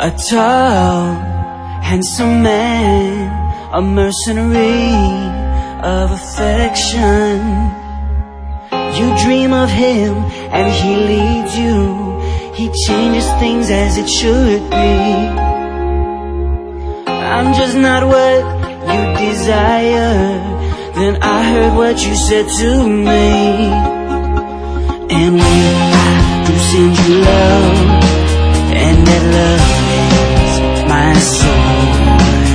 A tall, handsome man, a mercenary of affection. You dream of him and he leads you. He changes things as it should be. I'm just not what you desire. Then I heard what you said to me. And when I do send you love, and that love is my sword,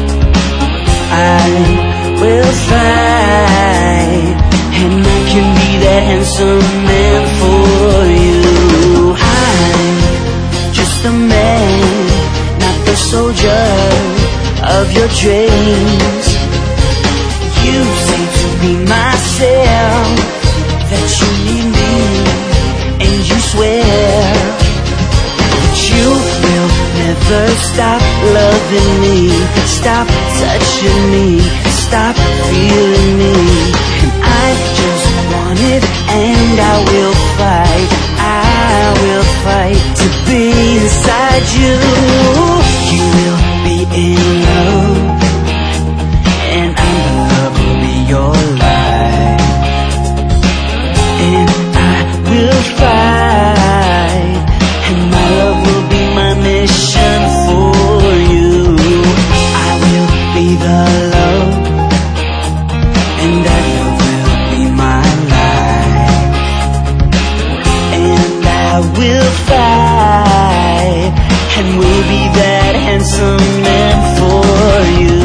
I will fight, and I can be that handsome man for you. I'm just a man, not the soldier of your dreams. You say to be myself that you need me, and you swear that you will never stop loving me, stop touching me, stop feeling me. And I just want it, and I will fight to be inside you. You will be in love, and will be your life, and I will fight, and my love will be my mission for you. I will be the love, and that love will be my life, and I will fight, and will be that handsome man for you.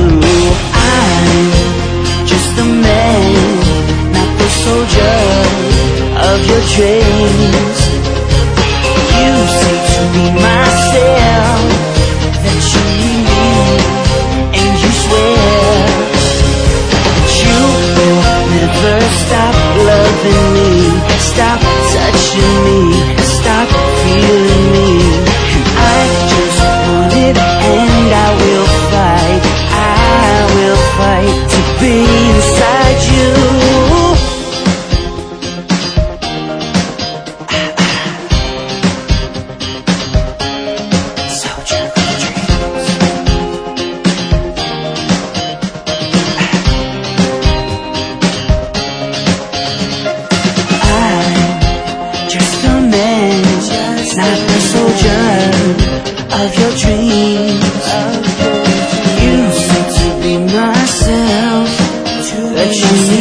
Soldier of your dreams. You say to be myself that you need me, and you swear that you will never stop loving me, stop touching me, stop feeling me. And I just want it, and I will fight to be inside you. Not the soldier of your dreams. You said to be myself, that you need